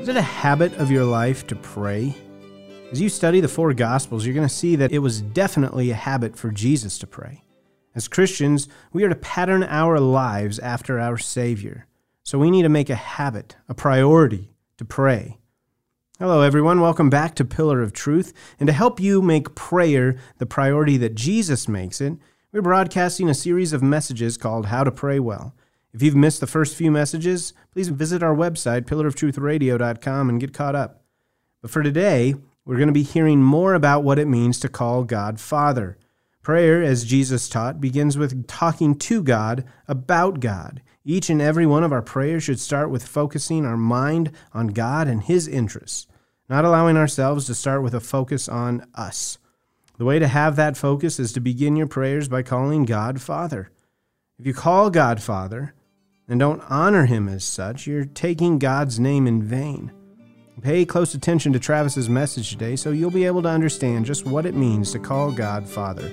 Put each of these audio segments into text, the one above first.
Is it a habit of your life to pray? As you study the four Gospels, you're going to see that it was definitely a habit for Jesus to pray. As Christians, we are to pattern our lives after our Savior. So we need to make a habit, a priority, to pray. Hello, everyone. Welcome back to Pillar of Truth. And to help you make prayer the priority that Jesus makes it, we're broadcasting a series of messages called How to Pray Well. If you've missed the first few messages, please visit our website, pillaroftruthradio.com, and get caught up. But for today, we're going to be hearing more about what it means to call God Father. Prayer, as Jesus taught, begins with talking to God about God. Each and every one of our prayers should start with focusing our mind on God and His interests, not allowing ourselves to start with a focus on us. The way to have that focus is to begin your prayers by calling God Father. If you call God Father and don't honor Him as such, you're taking God's name in vain. Pay close attention to Travis's message today so you'll be able to understand just what it means to call God Father.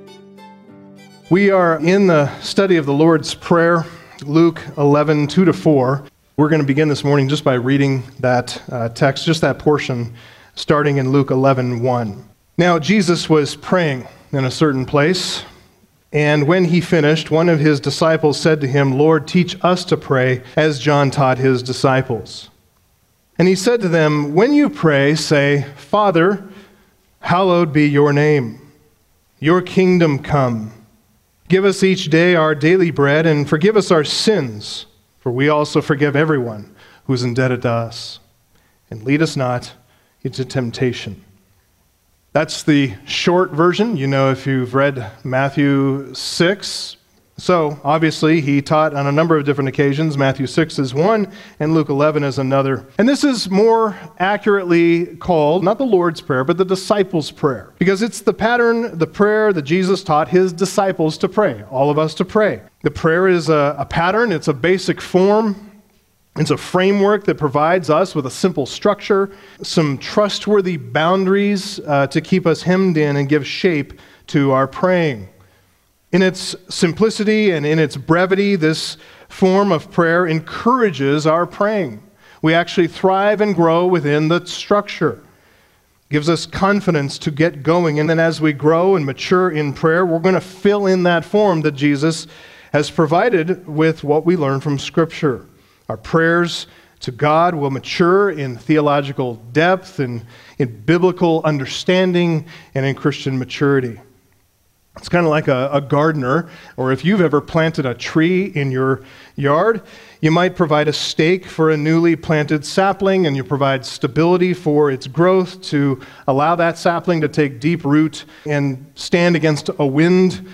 We are in the study of the Lord's Prayer, Luke 11, 2-4. We're going to begin this morning just by reading that text, just that portion, starting in Luke 11, 1. Now, Jesus was praying in a certain place, and when he finished, one of his disciples said to him, "Lord, teach us to pray, as John taught his disciples." And he said to them, "When you pray, say, 'Father, hallowed be your name. Your kingdom come. Give us each day our daily bread, and forgive us our sins, for we also forgive everyone who is indebted to us. And lead us not into temptation.'" That's the short version, if you've read Matthew 6. So, obviously, he taught on a number of different occasions. Matthew 6 is one, and Luke 11 is another. And this is more accurately called, not the Lord's Prayer, but the disciples' prayer. Because it's the pattern, the prayer that Jesus taught his disciples to pray, all of us to pray. The prayer is a pattern, it's a basic form. It's a framework that provides us with a simple structure, some trustworthy boundaries to keep us hemmed in and give shape to our praying. In its simplicity and in its brevity, this form of prayer encourages our praying. We actually thrive and grow within the structure. It gives us confidence to get going. And then as we grow and mature in prayer, we're going to fill in that form that Jesus has provided with what we learn from Scripture. Our prayers to God will mature in theological depth and in biblical understanding and in Christian maturity. It's kind of like a gardener, or if you've ever planted a tree in your yard, you might provide a stake for a newly planted sapling, and you provide stability for its growth to allow that sapling to take deep root and stand against a wind.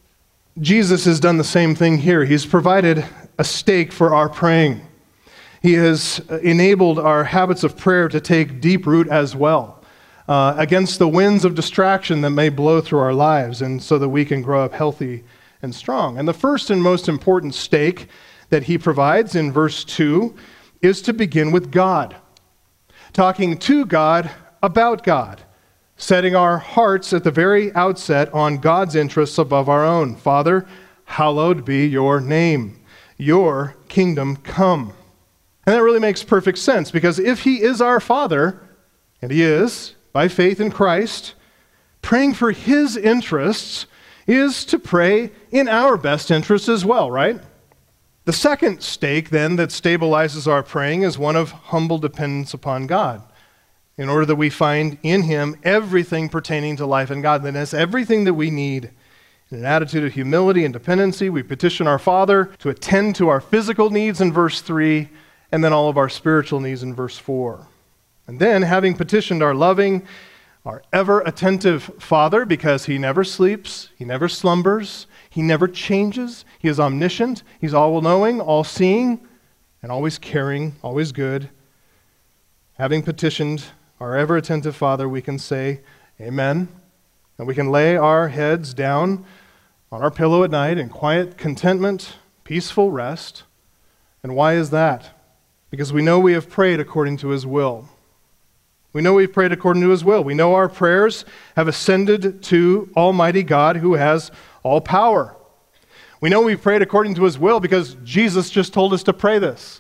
Jesus has done the same thing here. He's provided a stake for our praying. He has enabled our habits of prayer to take deep root as well, against the winds of distraction that may blow through our lives, and so that we can grow up healthy and strong. And the first and most important stake that he provides in verse 2 is to begin with God, talking to God about God, setting our hearts at the very outset on God's interests above our own. Father, hallowed be your name. Your kingdom come. And that really makes perfect sense, because if he is our Father, and he is, by faith in Christ, praying for his interests is to pray in our best interests as well, right? The second stake, then, that stabilizes our praying is one of humble dependence upon God, in order that we find in him everything pertaining to life and godliness, everything that we need. In an attitude of humility and dependency, we petition our Father to attend to our physical needs in verse 3, and then all of our spiritual needs in verse 4. And then, having petitioned our loving, our ever-attentive Father, because he never sleeps, he never slumbers, he never changes, he is omniscient, he's all-knowing, all-seeing, and always caring, always good. Having petitioned our ever-attentive Father, we can say, Amen, and we can lay our heads down on our pillow at night in quiet contentment, peaceful rest. And why is that? Because we know we have prayed according to his will. We know we've prayed according to his will. We know our prayers have ascended to Almighty God who has all power. We know we've prayed according to his will because Jesus just told us to pray this.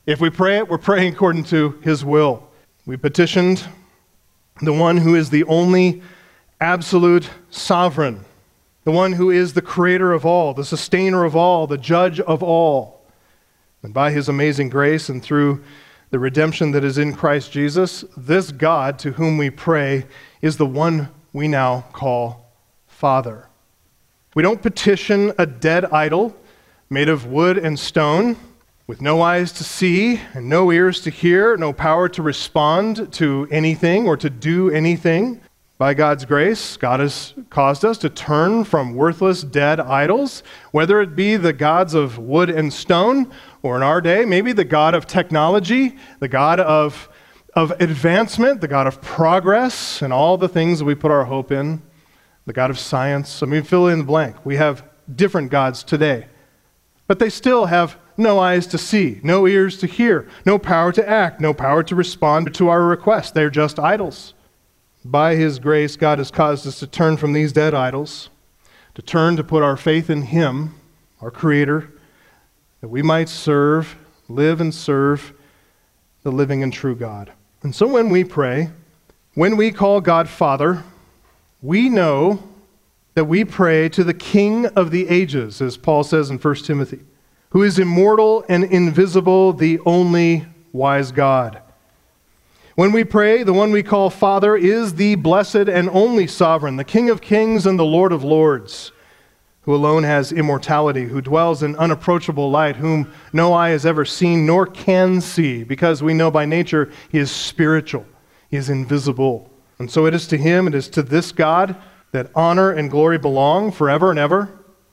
If we pray it, we're praying according to his will. We petitioned the one who is the only absolute sovereign, the one who is the creator of all, the sustainer of all, the judge of all. And by his amazing grace and through the redemption that is in Christ Jesus, this God to whom we pray is the one we now call Father. We don't petition a dead idol made of wood and stone, with no eyes to see and no ears to hear, no power to respond to anything or to do anything. By God's grace, God has caused us to turn from worthless dead idols, whether it be the gods of wood and stone, or in our day, maybe the God of technology, the God of advancement, the God of progress, and all the things that we put our hope in, the God of science. I mean, fill in the blank. We have different gods today, but they still have no eyes to see, no ears to hear, no power to act, no power to respond to our requests. They're just idols. By his grace, God has caused us to turn from these dead idols, to turn to put our faith in him, our Creator, that we might live and serve the living and true God. And so when we pray, when we call God Father, we know that we pray to the King of the ages, as Paul says in 1 Timothy, who is immortal and invisible, the only wise God. When we pray, the one we call Father is the blessed and only sovereign, the King of kings and the Lord of lords, who alone has immortality, who dwells in unapproachable light, whom no eye has ever seen nor can see, because we know by nature he is spiritual, he is invisible. And so it is to him, it is to this God that honor and glory belong forever and ever.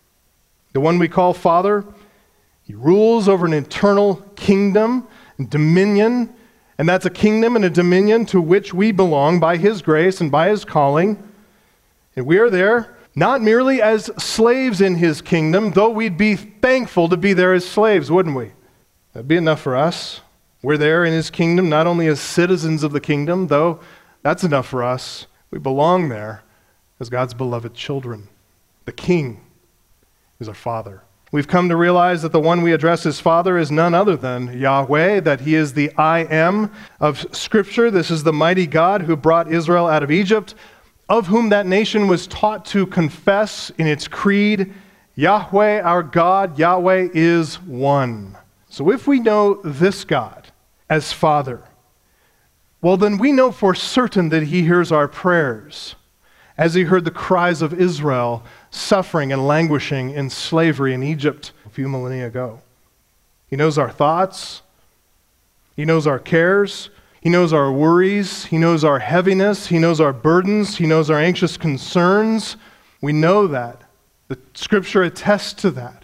The one we call Father, he rules over an eternal kingdom and dominion, and that's a kingdom and a dominion to which we belong by his grace and by his calling. And we are there not merely as slaves in his kingdom, though we'd be thankful to be there as slaves, wouldn't we? That'd be enough for us. We're there in his kingdom, not only as citizens of the kingdom, though that's enough for us. We belong there as God's beloved children. The King is our Father. We've come to realize that the one we address as Father is none other than Yahweh, that he is the I Am of Scripture. This is the mighty God who brought Israel out of Egypt, of whom that nation was taught to confess in its creed, Yahweh our God, Yahweh is one. So if we know this God as Father, well then we know for certain that he hears our prayers, as he heard the cries of Israel suffering and languishing in slavery in Egypt a few millennia ago. He knows our thoughts. He knows our cares. He knows our worries. He knows our heaviness. He knows our burdens. He knows our anxious concerns. We know that. The Scripture attests to that.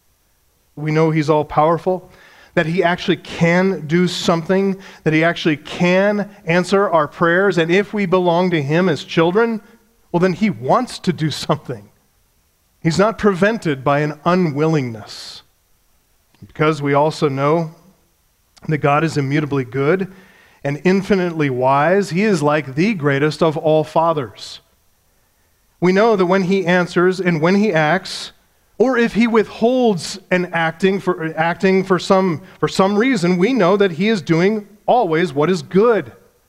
We know he's all-powerful, that he actually can do something, that he actually can answer our prayers, and if we belong to him as children, well, then he wants to do something. He's not prevented by an unwillingness. Because we also know that God is immutably good and infinitely wise, he is like the greatest of all fathers. We know that when he answers and when he acts, or if he withholds an acting for some reason, we know that he is doing always what is good.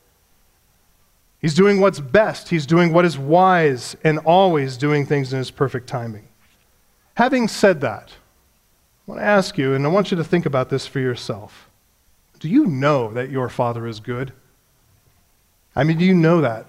He's doing what's best. He's doing what is wise and always doing things in his perfect timing. Having said that, I want to ask you, and I want you to think about this for yourself. Do you know that your Father is good? I mean, do you know that?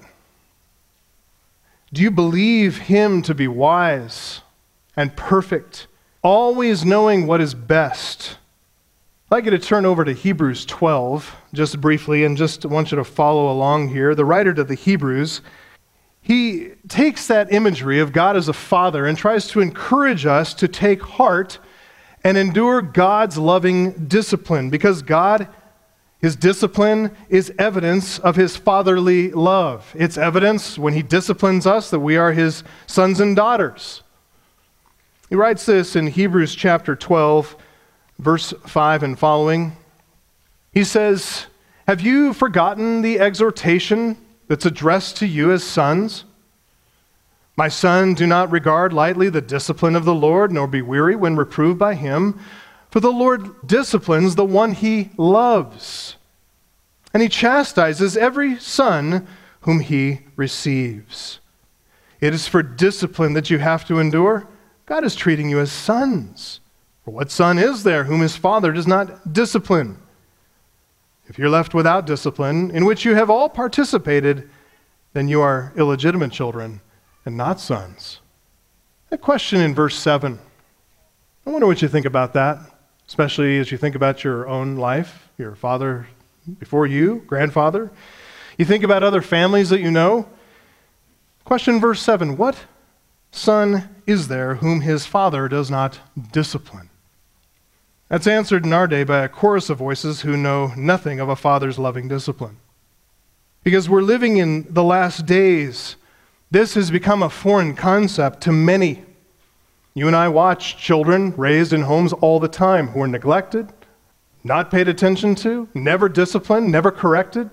Do you believe him to be wise and perfect, always knowing what is best? I'd like you to turn over to Hebrews 12, just briefly, and just want you to follow along here. The writer to the Hebrews, he takes that imagery of God as a father and tries to encourage us to take heart and endure God's loving discipline, because God, his discipline is evidence of his fatherly love. It's evidence when he disciplines us that we are his sons and daughters. He writes this in Hebrews chapter 12, verse 5 and following. He says, "Have you forgotten the exhortation that's addressed to you as sons? My son, do not regard lightly the discipline of the Lord, nor be weary when reproved by him. For the Lord disciplines the one he loves, and he chastises every son whom he receives. It is for discipline that you have to endure. God is treating you as sons. For what son is there whom his father does not discipline? If you're left without discipline, in which you have all participated, then you are illegitimate children and not sons. That question in verse 7, I wonder what you think about that, especially as you think about your own life, your father before you, grandfather. You think about other families that you know. Question verse 7, what son is there whom his father does not discipline? That's answered in our day by a chorus of voices who know nothing of a father's loving discipline. Because we're living in the last days, this has become a foreign concept to many. You and I watch children raised in homes all the time who are neglected, not paid attention to, never disciplined, never corrected.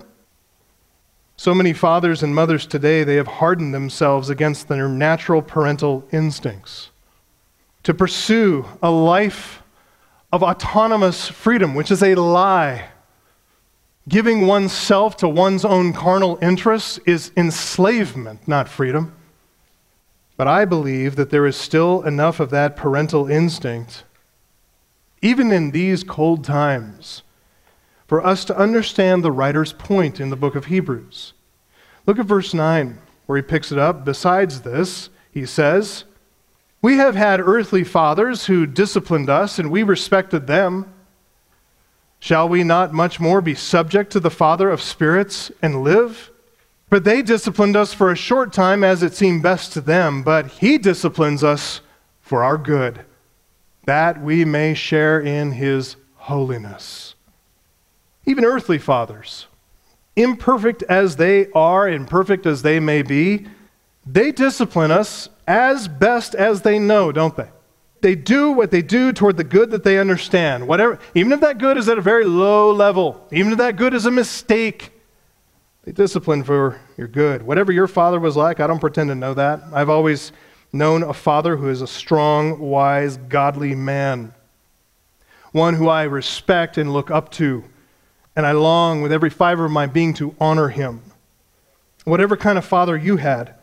So many fathers and mothers today, they have hardened themselves against their natural parental instincts to pursue a life of autonomous freedom, which is a lie. Giving oneself to one's own carnal interests is enslavement, not freedom. But I believe that there is still enough of that parental instinct, even in these cold times, for us to understand the writer's point in the book of Hebrews. Look at verse 9, where he picks it up. Besides this, he says, we have had earthly fathers who disciplined us, and we respected them. Shall we not much more be subject to the Father of spirits and live? For they disciplined us for a short time as it seemed best to them, but he disciplines us for our good, that we may share in his holiness. Even earthly fathers, imperfect as they are, imperfect as they may be, they discipline us as best as they know, don't they? They do what they do toward the good that they understand. Whatever, even if that good is at a very low level, even if that good is a mistake, they discipline for your good. Whatever your father was like, I don't pretend to know that. I've always known a father who is a strong, wise, godly man. One who I respect and look up to, and I long with every fiber of my being to honor him. Whatever kind of father you had,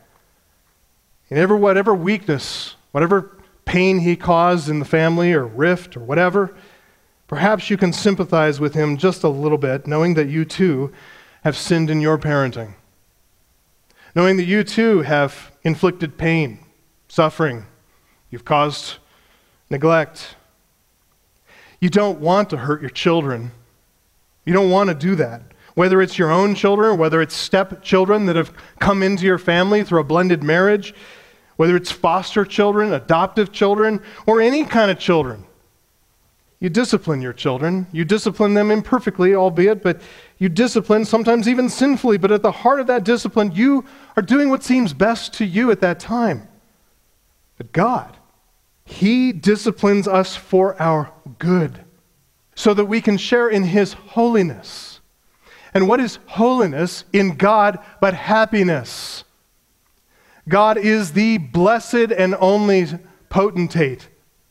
and whatever weakness, whatever pain he caused in the family or rift or whatever, perhaps you can sympathize with him just a little bit, knowing that you too have sinned in your parenting. Knowing that you too have inflicted pain, suffering, you've caused neglect. You don't want to hurt your children. You don't want to do that. Whether it's your own children, or whether it's stepchildren that have come into your family through a blended marriage, whether it's foster children, adoptive children, or any kind of children. You discipline your children. You discipline them imperfectly, albeit, but you discipline sometimes even sinfully. But at the heart of that discipline, you are doing what seems best to you at that time. But God, he disciplines us for our good, so that we can share in his holiness. And what is holiness in God but happiness? God is the blessed and only potentate.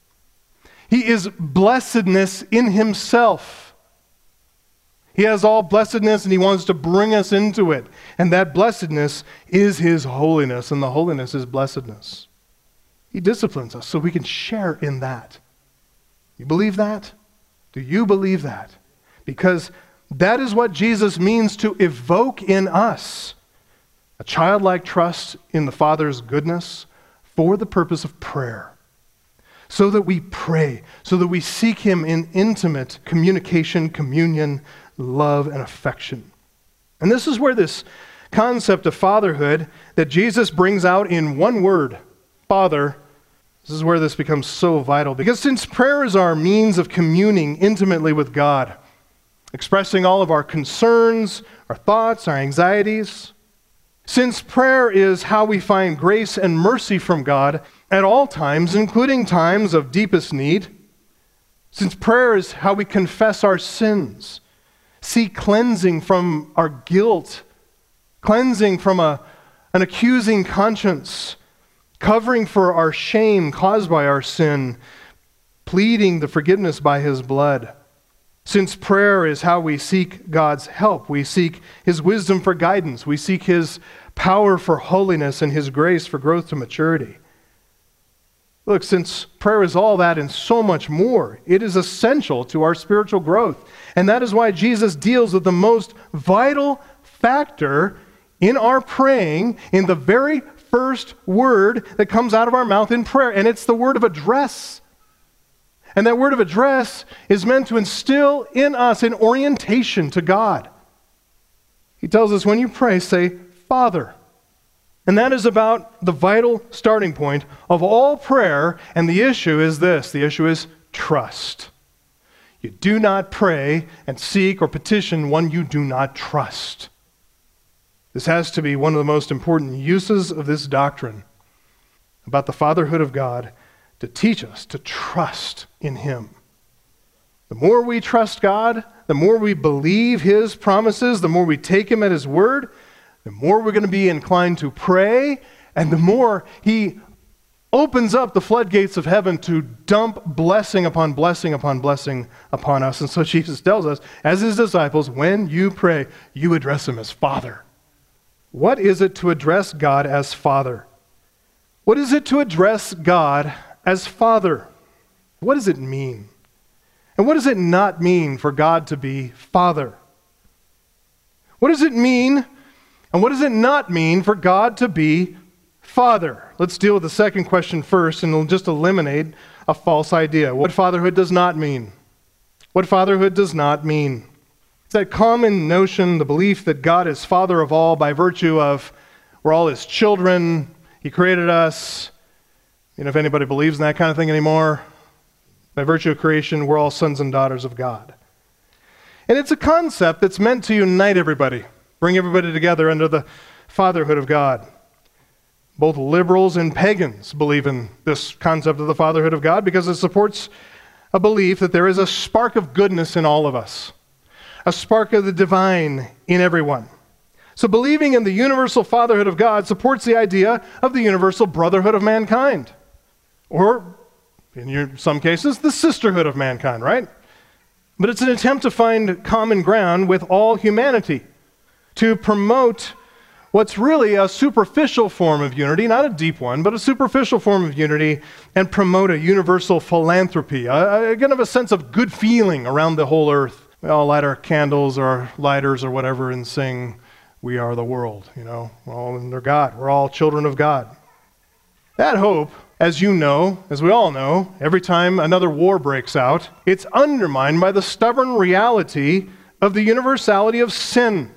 He is blessedness in himself. He has all blessedness and he wants to bring us into it. And that blessedness is his holiness, and the holiness is blessedness. He disciplines us so we can share in that. You believe that? Do you believe that? Because that is what Jesus means to evoke in us. A childlike trust in the Father's goodness for the purpose of prayer. So that we pray, so that we seek him in intimate communication, communion, love, and affection. And this is where this concept of fatherhood that Jesus brings out in one word, Father, this is where this becomes so vital. Because since prayer is our means of communing intimately with God, expressing all of our concerns, our thoughts, our anxieties, since prayer is how we find grace and mercy from God at all times, including times of deepest need, since prayer is how we confess our sins, seek cleansing from our guilt, cleansing from an accusing conscience, covering for our shame caused by our sin, pleading the forgiveness by his blood. Since prayer is how we seek God's help, we seek his wisdom for guidance, we seek his power for holiness and his grace for growth to maturity. Look, since prayer is all that and so much more, it is essential to our spiritual growth. And that is why Jesus deals with the most vital factor in our praying in the very first word that comes out of our mouth in prayer, and it's the word of address. And that word of address is meant to instill in us an orientation to God. He tells us when you pray, say, Father. And that is about the vital starting point of all prayer, and the issue is this. The issue is trust. You do not pray and seek or petition one you do not trust. This has to be one of the most important uses of this doctrine about the fatherhood of God, to teach us to trust in him. The more we trust God, the more we believe his promises, the more we take him at his word, the more we're going to be inclined to pray, and the more he opens up the floodgates of heaven to dump blessing upon blessing upon blessing upon us. And so Jesus tells us, as his disciples, when you pray, you address him as Father. What is it to address God as Father? What is it to address God as Father? What does it mean? And what does it not mean for God to be Father? What does it mean, and what does it not mean for God to be Father? Let's deal with the second question first, and we'll just eliminate a false idea. What fatherhood does not mean. What fatherhood does not mean. It's that common notion, the belief that God is Father of all by virtue of we're all his children, he created us. You know, if anybody believes in that kind of thing anymore, by virtue of creation, we're all sons and daughters of God. And it's a concept that's meant to unite everybody, bring everybody together under the fatherhood of God. Both liberals and pagans believe in this concept of the fatherhood of God because it supports a belief that there is a spark of goodness in all of us, a spark of the divine in everyone. So believing in the universal fatherhood of God supports the idea of the universal brotherhood of mankind, or in some cases, the sisterhood of mankind, right? But it's an attempt to find common ground with all humanity, to promote what's really a superficial form of unity, not a deep one, but a superficial form of unity, and promote a universal philanthropy, again, of a sense of good feeling around the whole earth. We all light our candles or our lighters or whatever and sing, "We are the world," you know, we're all under God. We're all children of God. That hope, as you know, as we all know, every time another war breaks out, it's undermined by the stubborn reality of the universality of sin.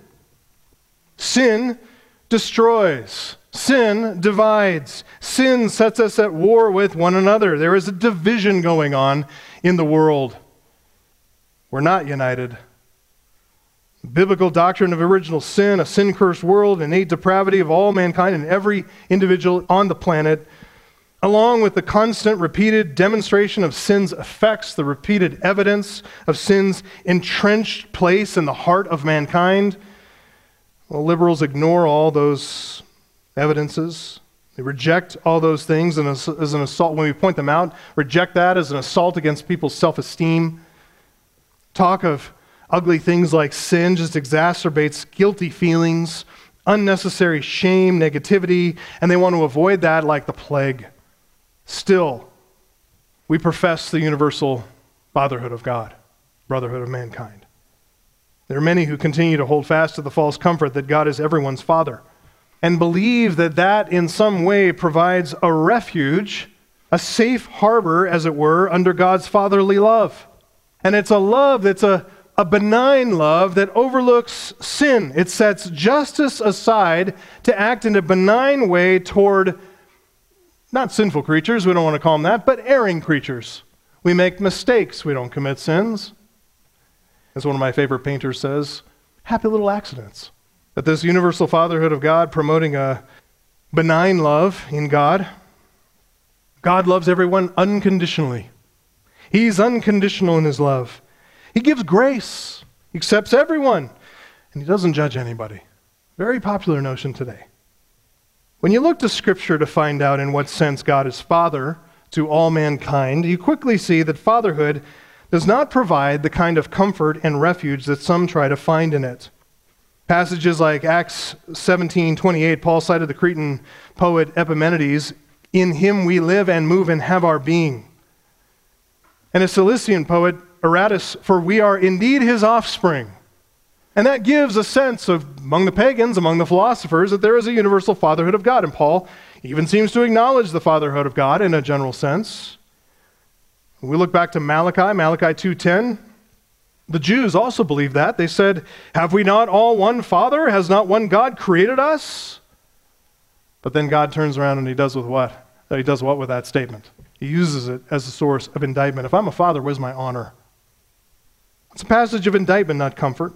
Sin destroys. Sin divides. Sin sets us at war with one another. There is a division going on in the world. We're not united. The biblical doctrine of original sin, a sin-cursed world, innate depravity of all mankind and every individual on the planet, along with the constant repeated demonstration of sin's effects, the repeated evidence of sin's entrenched place in the heart of mankind. Well, liberals ignore all those evidences. They reject all those things as an assault. When we point them out, reject that as an assault against people's self-esteem. Talk of ugly things like sin just exacerbates guilty feelings, unnecessary shame, negativity, and they want to avoid that like the plague. Still, we profess the universal fatherhood of God, brotherhood of mankind. There are many who continue to hold fast to the false comfort that God is everyone's father and believe that that in some way provides a refuge, a safe harbor, as it were, under God's fatherly love. And it's a love that's a benign love that overlooks sin. It sets justice aside to act in a benign way toward not sinful creatures, we don't want to call them that, but erring creatures. We make mistakes, we don't commit sins. As one of my favorite painters says, happy little accidents. That this universal fatherhood of God promoting a benign love in God. God loves everyone unconditionally. He's unconditional in his love. He gives grace. He accepts everyone. And he doesn't judge anybody. Very popular notion today. When you look to Scripture to find out in what sense God is Father to all mankind, you quickly see that fatherhood does not provide the kind of comfort and refuge that some try to find in it. Passages like Acts 17:28, Paul cited the Cretan poet Epimenides, "In him we live and move and have our being." And a Cilician poet, Aratus, "For we are indeed his offspring." And that gives a sense of, among the pagans, among the philosophers, that there is a universal fatherhood of God. And Paul even seems to acknowledge the fatherhood of God in a general sense. When we look back to Malachi 2:10, the Jews also believed that. They said, "Have we not all one Father? Has not one God created us?" But then God turns around and he does with what? He does what with that statement? He uses it as a source of indictment. If I'm a father, where's my honor? It's a passage of indictment, not comfort.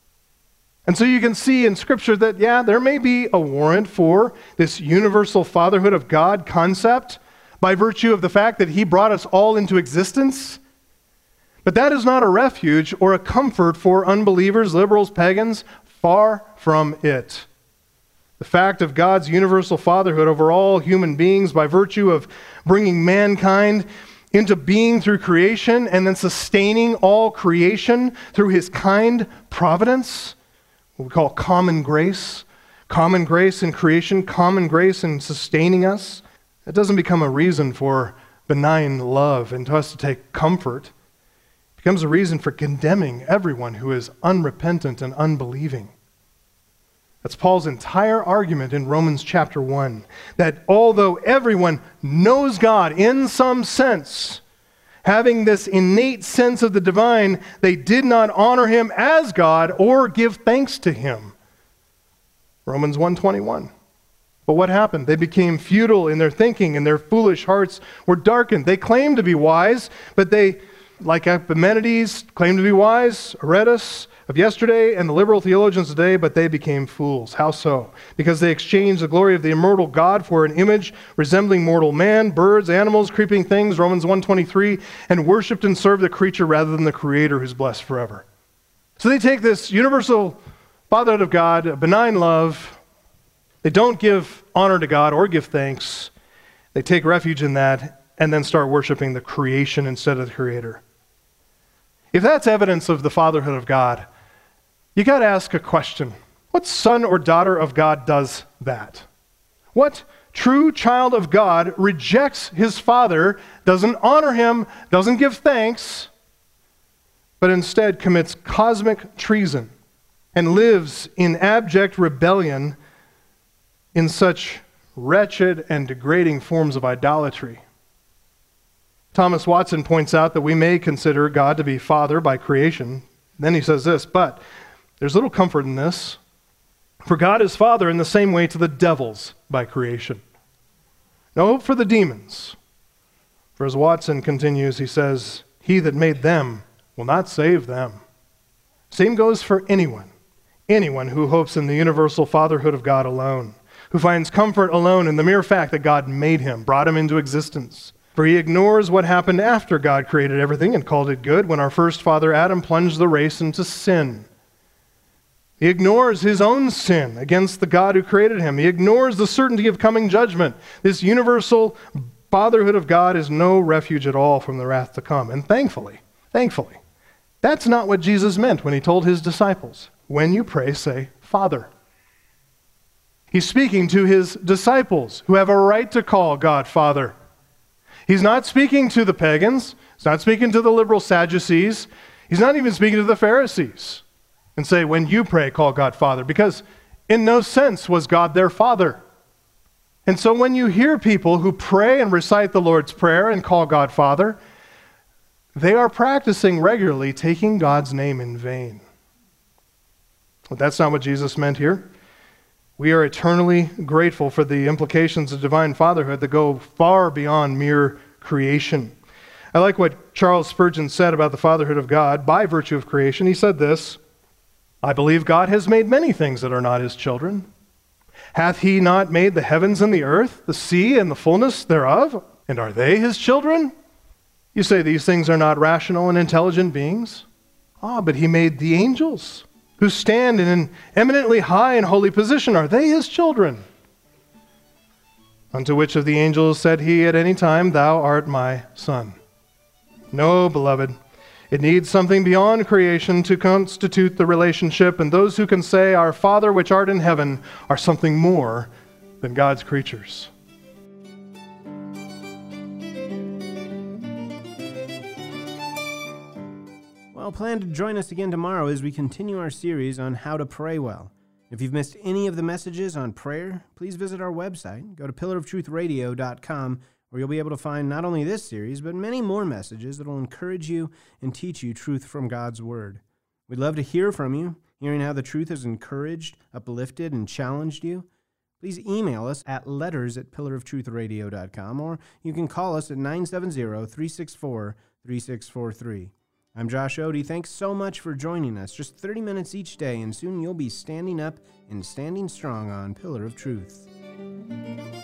And so you can see in Scripture that, yeah, there may be a warrant for this universal fatherhood of God concept by virtue of the fact that he brought us all into existence. But that is not a refuge or a comfort for unbelievers, liberals, pagans. Far from it. The fact of God's universal fatherhood over all human beings by virtue of bringing mankind into being through creation and then sustaining all creation through his kind providence, what we call common grace in creation, common grace in sustaining us. That doesn't become a reason for benign love and to us to take comfort. It becomes a reason for condemning everyone who is unrepentant and unbelieving. That's Paul's entire argument in Romans chapter 1, that although everyone knows God in some sense, having this innate sense of the divine, they did not honor him as God or give thanks to him. Romans 1:21. But what happened? They became futile in their thinking, and their foolish hearts were darkened. They claimed to be wise, but they, like Epimenides, claimed to be wise, Aratus of yesterday, and the liberal theologians today, but they became fools. How so? Because they exchanged the glory of the immortal God for an image resembling mortal man, birds, animals, creeping things, Romans 1:23, and worshipped and served the creature rather than the Creator who's blessed forever. So they take this universal fatherhood of God, a benign love. They don't give honor to God or give thanks. They take refuge in that and then start worshiping the creation instead of the Creator. If that's evidence of the fatherhood of God, you got to ask a question. What son or daughter of God does that? What true child of God rejects his father, doesn't honor him, doesn't give thanks, but instead commits cosmic treason and lives in abject rebellion in such wretched and degrading forms of idolatry? Thomas Watson points out that we may consider God to be Father by creation. Then he says this, but there's little comfort in this, for God is Father in the same way to the devils by creation. No hope for the demons. For as Watson continues, he says, he that made them will not save them. Same goes for anyone who hopes in the universal fatherhood of God alone, who finds comfort alone in the mere fact that God made him, brought him into existence. For he ignores what happened after God created everything and called it good when our first father Adam plunged the race into sin. He ignores his own sin against the God who created him. He ignores the certainty of coming judgment. This universal fatherhood of God is no refuge at all from the wrath to come. And thankfully, that's not what Jesus meant when he told his disciples, when you pray, say, Father. He's speaking to his disciples who have a right to call God Father. He's not speaking to the pagans. He's not speaking to the liberal Sadducees. He's not even speaking to the Pharisees and say, when you pray, call God Father, because in no sense was God their Father. And so when you hear people who pray and recite the Lord's Prayer and call God Father, they are practicing regularly taking God's name in vain. But that's not what Jesus meant here. We are eternally grateful for the implications of divine fatherhood that go far beyond mere creation. I like what Charles Spurgeon said about the fatherhood of God by virtue of creation. He said this, I believe God has made many things that are not his children. Hath he not made the heavens and the earth, the sea and the fullness thereof? And are they his children? You say these things are not rational and intelligent beings. But he made the angels, who stand in an eminently high and holy position. Are they his children? Unto which of the angels said he at any time, Thou art my Son? No, beloved. It needs something beyond creation to constitute the relationship, and those who can say, Our Father which art in heaven, are something more than God's creatures. Well, plan to join us again tomorrow as we continue our series on how to pray well. If you've missed any of the messages on prayer, please visit our website. Go to pillarofTruthRadio.com, where you'll be able to find not only this series, but many more messages that will encourage you and teach you truth from God's Word. We'd love to hear from you, hearing how the truth has encouraged, uplifted, and challenged you. Please email us at letters@pillarofTruthRadio.com, or you can call us at 970-364-3643. I'm Josh Odie. Thanks so much for joining us. Just 30 minutes each day, and soon you'll be standing up and standing strong on Pillar of Truth.